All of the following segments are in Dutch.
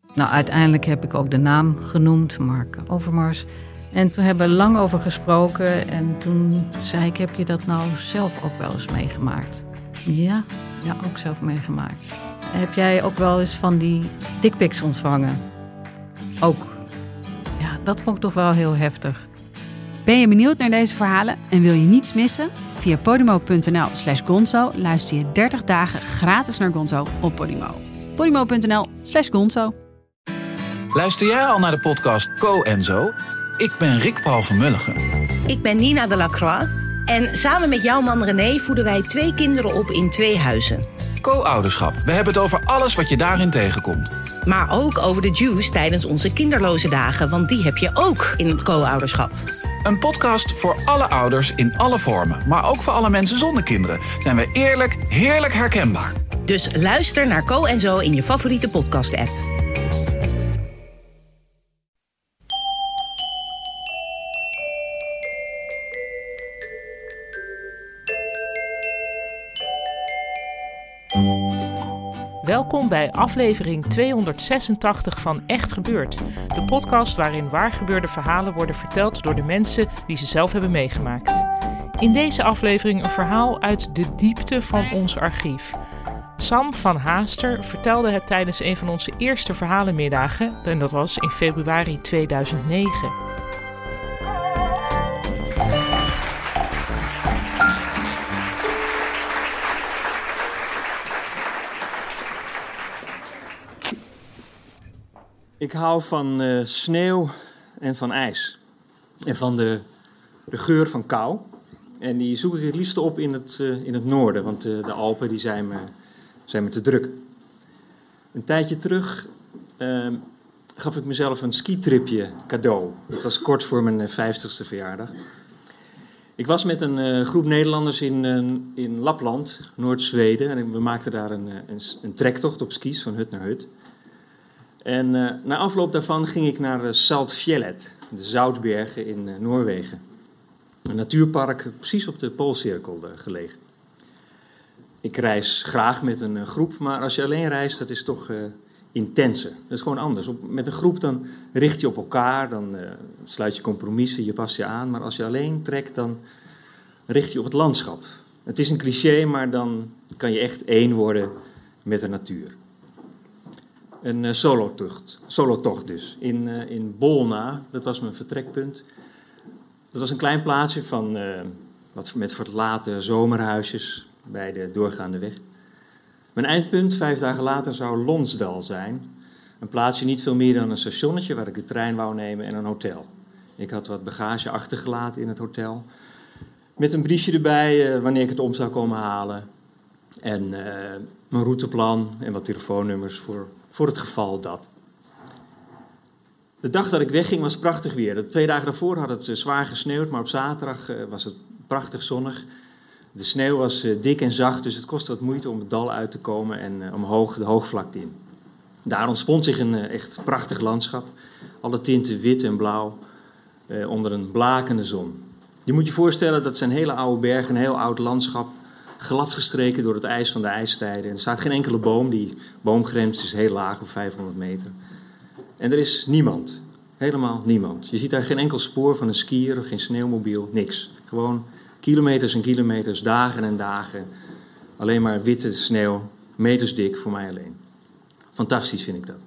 Nou, uiteindelijk heb ik ook de naam genoemd, Mark Overmars. En toen hebben we lang over gesproken. En toen zei ik, heb je dat nou zelf ook wel eens meegemaakt? Ja, ook zelf meegemaakt. Heb jij ook wel eens van die dickpics ontvangen? Ook. Ja, dat vond ik toch wel heel heftig. Ben je benieuwd naar deze verhalen en wil je niets missen? Via podimo.nl/gonzo luister je 30 dagen gratis naar Gonzo op Podimo. podimo.nl/gonzo. Luister jij al naar de podcast Co en Zo? Ik ben Rick Paul van Mulligen. Ik ben Nina de Lacroix. En samen met jouw man René voeden wij 2 kinderen op in 2 huizen. Co-ouderschap. We hebben het over alles wat je daarin tegenkomt. Maar ook over de juice tijdens onze kinderloze dagen. Want die heb je ook in het co-ouderschap. Een podcast voor alle ouders in alle vormen. Maar ook voor alle mensen zonder kinderen. Zijn we eerlijk, heerlijk herkenbaar. Dus luister naar Co en Zo in je favoriete podcast-app. Welkom bij aflevering 286 van Echt Gebeurd. De podcast waarin waargebeurde verhalen worden verteld door de mensen die ze zelf hebben meegemaakt. In deze aflevering een verhaal uit de diepte van ons archief. Sam van Haaster vertelde het tijdens een van onze eerste verhalenmiddagen. En dat was in februari 2009. Ik hou van sneeuw en van ijs. En van de geur van kou. En die zoek ik het liefst op in het noorden, want de Alpen die zijn me te druk. Een tijdje terug gaf ik mezelf een skitripje cadeau. Dat was kort voor mijn 50ste verjaardag. Ik was met een groep Nederlanders in Lapland, Noord-Zweden. En we maakten daar een trektocht op skis van hut naar hut. En na afloop daarvan ging ik naar Saltfjellet, de Zoutbergen in Noorwegen. Een natuurpark precies op de Poolcirkel gelegen. Ik reis graag met een groep, maar als je alleen reist, dat is toch intenser. Dat is gewoon anders. Met een groep dan richt je op elkaar, dan sluit je compromissen, je past je aan. Maar als je alleen trekt, dan richt je op het landschap. Het is een cliché, maar dan kan je echt één worden met de natuur. Een solotocht dus. In Bolna, dat was mijn vertrekpunt. Dat was een klein plaatsje van wat met verlaten zomerhuisjes bij de doorgaande weg. Mijn eindpunt, 5 dagen later, zou Lonsdal zijn. Een plaatsje niet veel meer dan een stationnetje waar ik de trein wou nemen en een hotel. Ik had wat bagage achtergelaten in het hotel. Met een briefje erbij wanneer ik het om zou komen halen. En mijn routeplan en wat telefoonnummers voor het geval dat. De dag dat ik wegging was prachtig weer. 2 dagen daarvoor had het zwaar gesneeuwd, maar op zaterdag was het prachtig zonnig. De sneeuw was dik en zacht, dus het kostte wat moeite om het dal uit te komen en omhoog de hoogvlakte in. Daar ontspond zich een echt prachtig landschap. Alle tinten wit en blauw onder een blakende zon. Je moet je voorstellen, dat zijn hele oude bergen, een heel oud landschap. Gladgestreken door het ijs van de ijstijden. Er staat geen enkele boom. Die boomgrens is heel laag, op 500 meter. En er is niemand. Helemaal niemand. Je ziet daar geen enkel spoor van een skier, geen sneeuwmobiel, niks. Gewoon kilometers en kilometers, dagen en dagen. Alleen maar witte sneeuw, meters dik voor mij alleen. Fantastisch vind ik dat.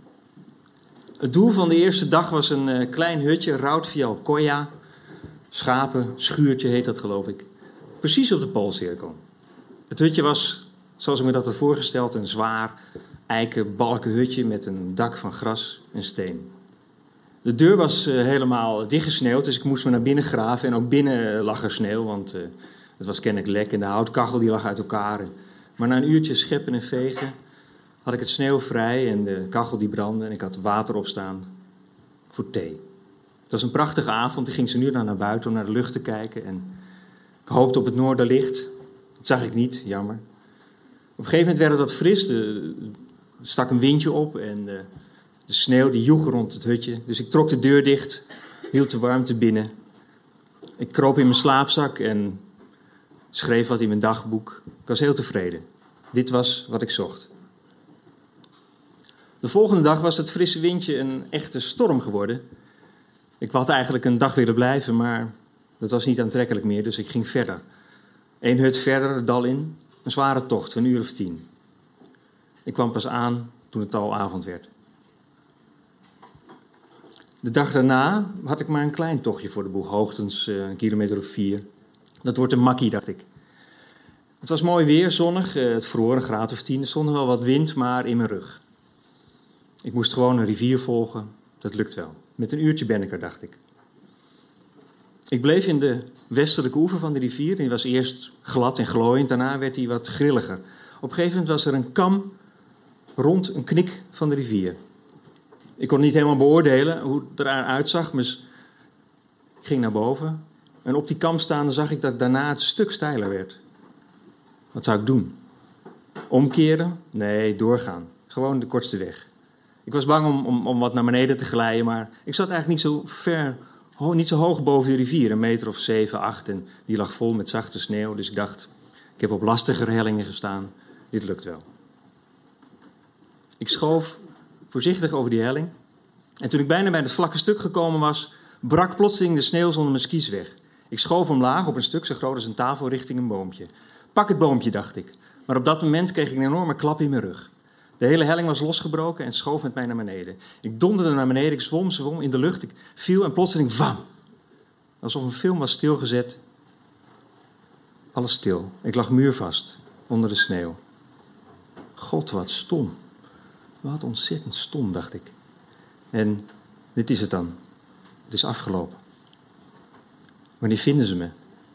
Het doel van de eerste dag was een klein hutje, Rautvial Koya. Schapen, schuurtje heet dat geloof ik. Precies op de Poolcirkel. Het hutje was, zoals ik me dat had voorgesteld, een zwaar eiken balken hutje met een dak van gras en steen. De deur was helemaal dichtgesneeuwd, dus ik moest me naar binnen graven. En ook binnen lag er sneeuw, want het was kennelijk lek en de houtkachel die lag uit elkaar. Maar na een uurtje scheppen en vegen had ik het sneeuw vrij en de kachel die brandde en ik had water opstaan voor thee. Het was een prachtige avond, ik ging zo nu naar buiten om naar de lucht te kijken en ik hoopte op het noorderlicht. Dat zag ik niet, jammer. Op een gegeven moment werd het wat fris. Er stak een windje op en de sneeuw die joeg rond het hutje. Dus ik trok de deur dicht, hield de warmte binnen. Ik kroop in mijn slaapzak en schreef wat in mijn dagboek. Ik was heel tevreden. Dit was wat ik zocht. De volgende dag was het frisse windje een echte storm geworden. Ik had eigenlijk een dag willen blijven, maar dat was niet aantrekkelijk meer, dus ik ging verder. 1 hut verder, het dal in. Een zware tocht, van 1 uur of 10. Ik kwam pas aan toen het al avond werd. De dag daarna had ik maar een klein tochtje voor de boeg, hoogstens 1 kilometer of 4. Dat wordt een makkie, dacht ik. Het was mooi weer, zonnig, het vroor een graad of 10. Er stond wel wat wind, maar in mijn rug. Ik moest gewoon een rivier volgen, dat lukt wel. Met 1 uurtje ben ik er, dacht ik. Ik bleef in de westelijke oever van de rivier. Die was eerst glad en glooiend, daarna werd hij wat grilliger. Op een gegeven moment was er een kam rond een knik van de rivier. Ik kon niet helemaal beoordelen hoe het eruit zag, dus ik ging naar boven. En op die kam staande zag ik dat daarna het stuk steiler werd. Wat zou ik doen? Omkeren? Nee, doorgaan. Gewoon de kortste weg. Ik was bang om wat naar beneden te glijden, maar ik zat eigenlijk niet zo hoog boven de rivier. 1 meter of 7, 8 en die lag vol met zachte sneeuw. Dus ik dacht, ik heb op lastigere hellingen gestaan. Dit lukt wel. Ik schoof voorzichtig over die helling. En toen ik bijna bij het vlakke stuk gekomen was, brak plotseling de sneeuw zonder mijn skis weg. Ik schoof omlaag op een stuk zo groot als een tafel richting een boompje. Pak het boompje, dacht ik. Maar op dat moment kreeg ik een enorme klap in mijn rug. De hele helling was losgebroken en schoof met mij naar beneden. Ik donderde naar beneden, ik zwom in de lucht, ik viel en plotseling vam. Alsof een film was stilgezet. Alles stil. Ik lag muurvast onder de sneeuw. God, wat stom. Wat ontzettend stom, dacht ik. En dit is het dan. Het is afgelopen. Wanneer vinden ze me?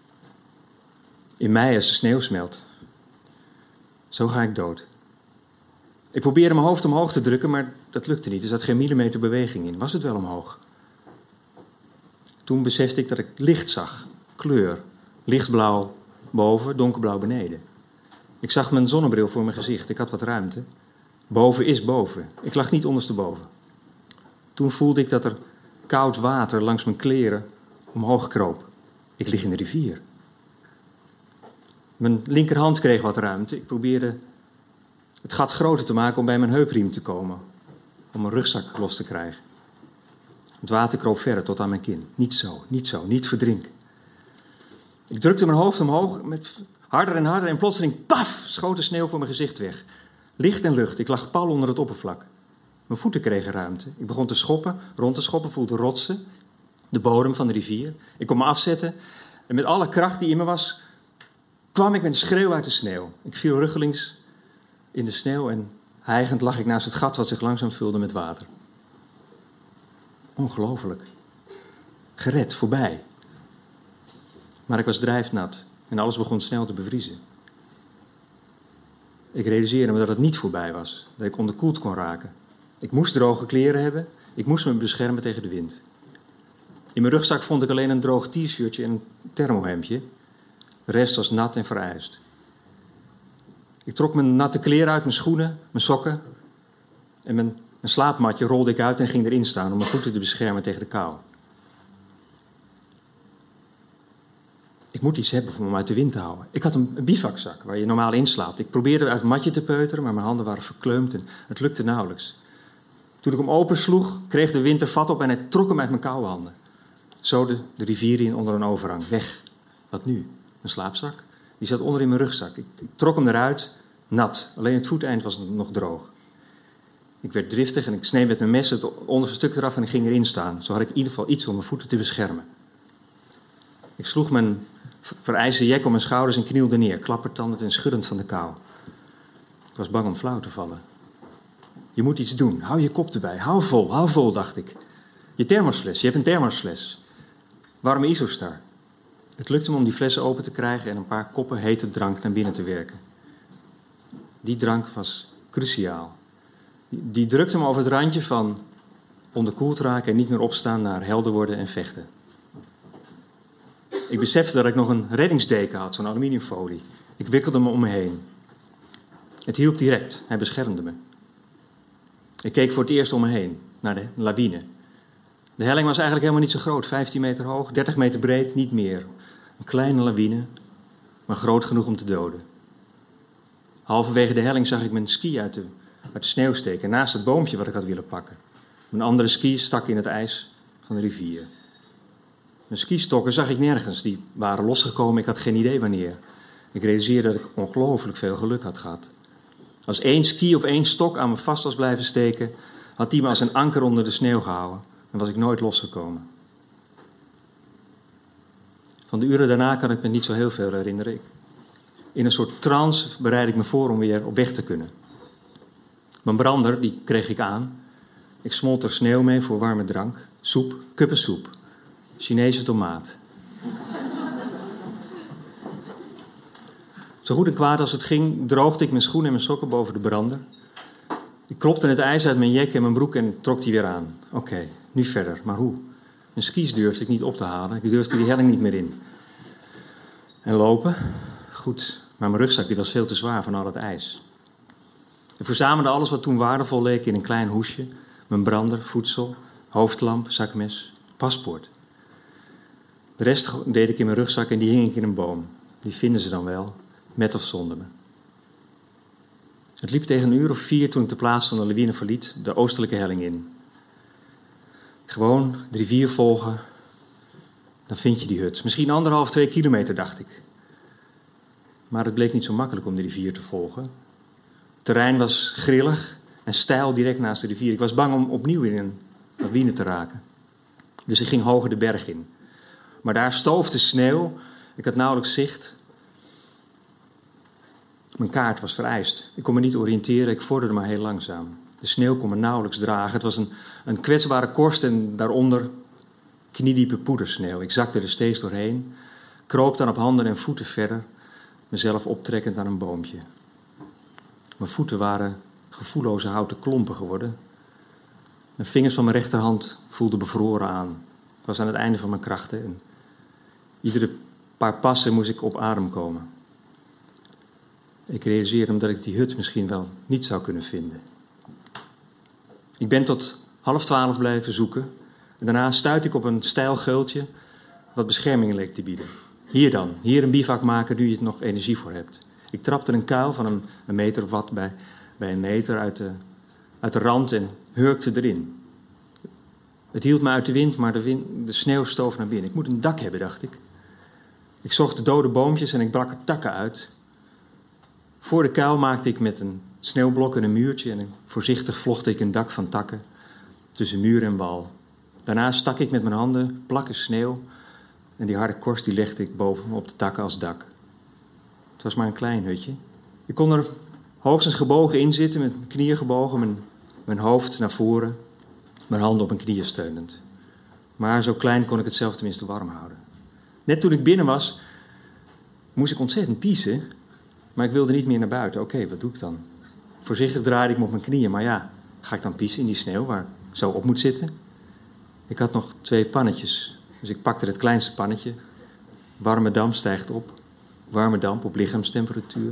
In mei als de sneeuw smelt. Zo ga ik dood. Ik probeerde mijn hoofd omhoog te drukken, maar dat lukte niet. Er zat geen millimeter beweging in. Was het wel omhoog? Toen besefte ik dat ik licht zag. Kleur. Lichtblauw boven, donkerblauw beneden. Ik zag mijn zonnebril voor mijn gezicht. Ik had wat ruimte. Boven is boven. Ik lag niet ondersteboven. Toen voelde ik dat er koud water langs mijn kleren omhoog kroop. Ik lig in de rivier. Mijn linkerhand kreeg wat ruimte. Ik probeerde het gat groter te maken om bij mijn heupriem te komen. Om mijn rugzak los te krijgen. Het water kroop verder tot aan mijn kin. Niet zo, niet verdrinken. Ik drukte mijn hoofd omhoog met harder en plotseling, paf, schoot de sneeuw voor mijn gezicht weg. Licht en lucht, ik lag pal onder het oppervlak. Mijn voeten kregen ruimte. Ik begon te schoppen, rond te schoppen, voelde rotsen. De bodem van de rivier. Ik kon me afzetten. En met alle kracht die in me was, kwam ik met een schreeuw uit de sneeuw. Ik viel ruggelings in de sneeuw en hijgend lag ik naast het gat wat zich langzaam vulde met water. Ongelooflijk. Gered, voorbij. Maar ik was drijfnat en alles begon snel te bevriezen. Ik realiseerde me dat het niet voorbij was, dat ik onderkoeld kon raken. Ik moest droge kleren hebben, ik moest me beschermen tegen de wind. In mijn rugzak vond ik alleen een droog t-shirtje en een thermohemdje. De rest was nat en vereist. Ik trok mijn natte kleren uit, mijn schoenen, mijn sokken. En mijn slaapmatje rolde ik uit en ging erin staan om mijn voeten te beschermen tegen de kou. Ik moet iets hebben om hem uit de wind te houden. Ik had een bivakzak waar je normaal in slaapt. Ik probeerde uit het matje te peuteren, maar mijn handen waren verkleumd en het lukte nauwelijks. Toen ik hem opensloeg, kreeg de wind er vat op en hij trok hem uit mijn koude handen. Zo de rivier in onder een overhang. Weg. Wat nu? Mijn slaapzak? Die zat onder in mijn rugzak. Ik trok hem eruit, nat. Alleen het voeteind was nog droog. Ik werd driftig en ik sneed met mijn mes het onderste stuk eraf en ik ging erin staan. Zo had ik in ieder geval iets om mijn voeten te beschermen. Ik sloeg mijn vereiste jek om mijn schouders en knielde neer, klappertandend en schuddend van de kou. Ik was bang om flauw te vallen. Je moet iets doen. Hou je kop erbij. Hou vol, dacht ik. Je hebt een thermosfles. Warme Isostar. Het lukte me om die flessen open te krijgen en een paar koppen hete drank naar binnen te werken. Die drank was cruciaal. Die drukte me over het randje van onderkoeld raken en niet meer opstaan naar helder worden en vechten. Ik besefte dat ik nog een reddingsdeken had, zo'n aluminiumfolie. Ik wikkelde me om me heen. Het hielp direct, hij beschermde me. Ik keek voor het eerst om me heen, naar de lawine. De helling was eigenlijk helemaal niet zo groot, 15 meter hoog, 30 meter breed, niet meer. Een kleine lawine, maar groot genoeg om te doden. Halverwege de helling zag ik mijn ski uit de uit de sneeuw steken, naast het boompje wat ik had willen pakken. Mijn andere skis stak in het ijs van de rivier. Mijn skistokken zag ik nergens, die waren losgekomen, ik had geen idee wanneer. Ik realiseerde dat ik ongelooflijk veel geluk had gehad. Als 1 ski of 1 stok aan me vast was blijven steken, had die me als een anker onder de sneeuw gehouden. Dan was ik nooit losgekomen. Van de uren daarna kan ik me niet zo heel veel herinneren. In een soort trance bereid ik me voor om weer op weg te kunnen. Mijn brander, die kreeg ik aan. Ik smolt er sneeuw mee voor warme drank. Soep, kuppensoep. Chinese tomaat. Zo goed en kwaad als het ging, droogde ik mijn schoenen en mijn sokken boven de brander. Ik klopte het ijs uit mijn jek en mijn broek en trok die weer aan. Oké, nu verder, maar hoe? Mijn skis durfde ik niet op te halen. Ik durfde die helling niet meer in. En lopen? Goed, maar mijn rugzak die was veel te zwaar van al het ijs. Ik verzamelde alles wat toen waardevol leek in een klein hoesje. Mijn brander, voedsel, hoofdlamp, zakmes, paspoort. De rest deed ik in mijn rugzak en die hing ik in een boom. Die vinden ze dan wel, met of zonder me. Het liep tegen 1 uur of 4 toen ik de plaats van de lawine verliet, de oostelijke helling in. Gewoon de rivier volgen, dan vind je die hut. Misschien 1,5, 2 kilometer, dacht ik. Maar het bleek niet zo makkelijk om de rivier te volgen. Het terrein was grillig en steil direct naast de rivier. Ik was bang om opnieuw in een lawine te raken. Dus ik ging hoger de berg in. Maar daar stoofde sneeuw. Ik had nauwelijks zicht. Mijn kaart was vereist. Ik kon me niet oriënteren, ik vorderde maar heel langzaam. De sneeuw kon me nauwelijks dragen. Het was een kwetsbare korst en daaronder kniediepe poedersneeuw. Ik zakte er steeds doorheen, kroop dan op handen en voeten verder, mezelf optrekkend aan een boompje. Mijn voeten waren gevoelloze houten klompen geworden. Mijn vingers van mijn rechterhand voelden bevroren aan. Ik was aan het einde van mijn krachten en iedere paar passen moest ik op adem komen. Ik realiseerde me dat ik die hut misschien wel niet zou kunnen vinden. Ik ben tot 11:30 blijven zoeken. En daarna stuitte ik op een steil geultje wat bescherming leek te bieden. Hier dan, hier een bivak maken nu je het nog energie voor hebt. Ik trapte een kuil van een meter of wat bij een meter uit de rand en hurkte erin. Het hield me uit de wind, maar de sneeuw stoof naar binnen. Ik moet een dak hebben, dacht ik. Ik zocht de dode boompjes en ik brak er takken uit. Voor de kuil maakte ik met een sneeuwblok en een muurtje en voorzichtig vlocht ik een dak van takken tussen muur en wal. Daarna stak ik met mijn handen plakken sneeuw en die harde korst die legde ik boven op de takken als dak. Het was maar een klein hutje. Ik kon er hoogstens gebogen in zitten, met mijn knieën gebogen, mijn hoofd naar voren, mijn handen op mijn knieën steunend. Maar zo klein kon ik het zelf tenminste warm houden. Net toen ik binnen was, moest ik ontzettend piezen, maar ik wilde niet meer naar buiten. Oké, wat doe ik dan? Voorzichtig draaide ik me op mijn knieën, maar ja, ga ik dan piezen in die sneeuw waar ik zo op moet zitten? Ik had nog 2 pannetjes, dus ik pakte het kleinste pannetje. Warme damp stijgt op, warme damp op lichaamstemperatuur.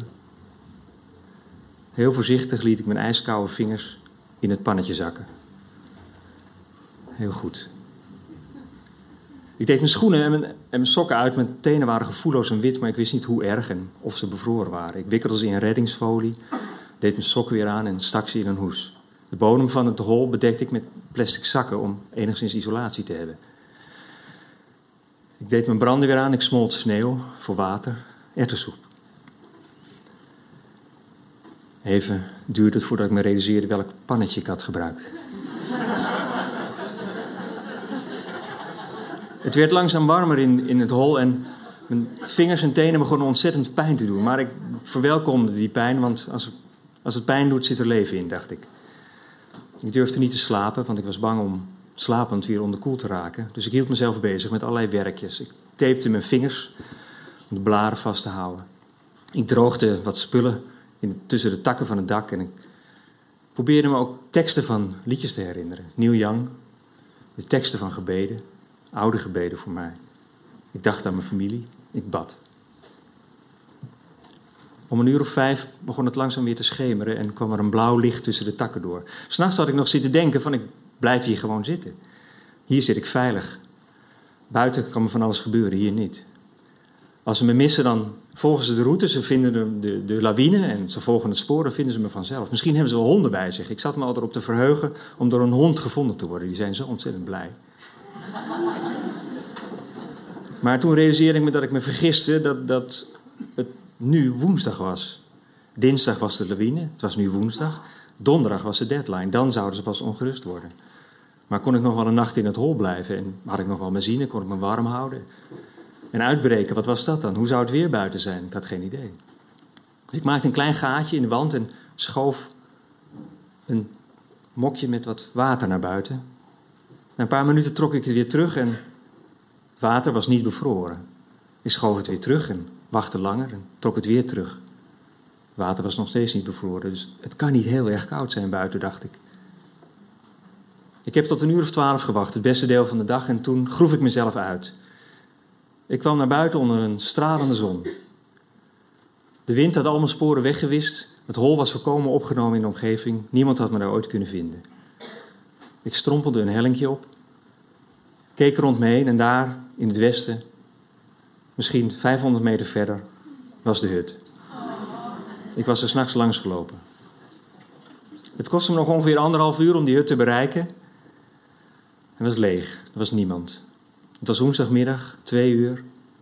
Heel voorzichtig liet ik mijn ijskoude vingers in het pannetje zakken. Heel goed. Ik deed mijn schoenen en mijn sokken uit. Mijn tenen waren gevoelloos en wit, maar ik wist niet hoe erg en of ze bevroren waren. Ik wikkelde ze in reddingsfolie, deed mijn sokken weer aan en stak ze in een hoes. De bodem van het hol bedekte ik met plastic zakken om enigszins isolatie te hebben. Ik deed mijn brander weer aan, ik smolt sneeuw voor water, erwtensoep. Even duurde het voordat ik me realiseerde welk pannetje ik had gebruikt. Het werd langzaam warmer in het hol en mijn vingers en tenen begonnen ontzettend pijn te doen. Maar ik verwelkomde die pijn, want als het pijn doet, zit er leven in, dacht ik. Ik durfde niet te slapen, want ik was bang om slapend weer onderkoeld te raken. Dus ik hield mezelf bezig met allerlei werkjes. Ik tapete mijn vingers om de blaren vast te houden. Ik droogde wat spullen tussen de takken van het dak en ik probeerde me ook teksten van liedjes te herinneren. Neil Young, de teksten van gebeden, oude gebeden voor mij. Ik dacht aan mijn familie, ik bad. Om 1 uur of 5 begon het langzaam weer te schemeren en kwam er een blauw licht tussen de takken door. 's Nachts had ik nog zitten denken van ik blijf hier gewoon zitten. Hier zit ik veilig. Buiten kan me van alles gebeuren, hier niet. Als ze me missen, dan volgen ze de route, ze vinden de lawine en ze volgen het spoor, dan vinden ze me vanzelf. Misschien hebben ze wel honden bij zich. Ik zat me altijd op te verheugen om door een hond gevonden te worden. Die zijn zo ontzettend blij. Maar toen realiseerde ik me dat ik me vergiste dat het nu woensdag was. Dinsdag was de lawine, het was nu woensdag. Donderdag was de deadline, dan zouden ze pas ongerust worden. Maar kon ik nog wel een nacht in het hol blijven en had ik nog wel benzine, kon ik me warm houden. En uitbreken, wat was dat dan? Hoe zou het weer buiten zijn? Ik had geen idee. Dus ik maakte een klein gaatje in de wand en schoof een mokje met wat water naar buiten. Na een paar minuten trok ik het weer terug en het water was niet bevroren. Ik schoof het weer terug en wachtte langer en trok het weer terug. Het water was nog steeds niet bevroren, dus het kan niet heel erg koud zijn buiten, dacht ik. Ik heb tot 11:00 gewacht, het beste deel van de dag, en toen groef ik mezelf uit. Ik kwam naar buiten onder een stralende zon. De wind had al mijn sporen weggewist. Het hol was volkomen opgenomen in de omgeving. Niemand had me daar ooit kunnen vinden. Ik strompelde een hellinkje op. Keek rond me heen en daar, in het westen, misschien 500 meter verder, was de hut. Ik was er 's nachts langs gelopen. Het kostte me nog ongeveer 1,5 uur om die hut te bereiken. Het was leeg. Er was niemand. Het was woensdagmiddag, 2 uur.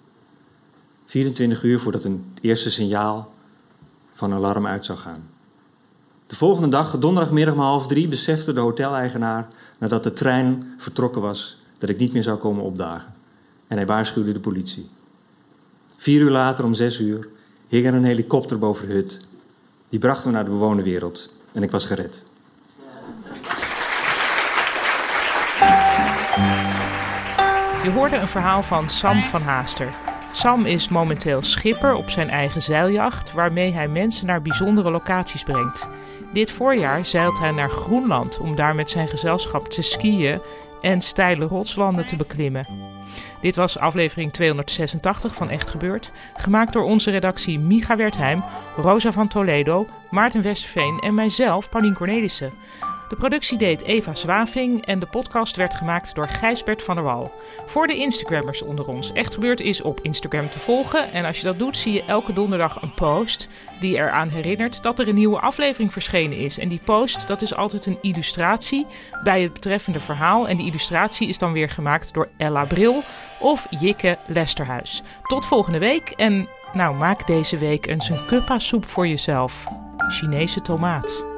24 uur voordat een eerste signaal van alarm uit zou gaan. De volgende dag, donderdagmiddag om 2:30, besefte de hoteleigenaar, nadat de trein vertrokken was, dat ik niet meer zou komen opdagen. En hij waarschuwde de politie. 4 uur later, om 6 uur, hing er een helikopter boven de hut. Die bracht me naar de bewoonde wereld. En ik was gered. Je hoorde een verhaal van Sam van Haaster. Sam is momenteel schipper op zijn eigen zeiljacht, waarmee hij mensen naar bijzondere locaties brengt. Dit voorjaar zeilt hij naar Groenland om daar met zijn gezelschap te skiën en steile rotswanden te beklimmen. Dit was aflevering 286 van Echt Gebeurd, gemaakt door onze redactie Micha Wertheim, Rosa van Toledo, Maarten Westerveen en mijzelf, Paulien Cornelissen. De productie deed Eva Zwaving en de podcast werd gemaakt door Gijsbert van der Wal. Voor de Instagrammers onder ons. Echt Gebeurd is op Instagram te volgen. En als je dat doet, zie je elke donderdag een post die eraan herinnert dat er een nieuwe aflevering verschenen is. En die post, dat is altijd een illustratie bij het betreffende verhaal. En die illustratie is dan weer gemaakt door Ella Bril of Jikke Lesterhuis. Tot volgende week en maak deze week eens een kuppa soep voor jezelf. Chinese tomaat.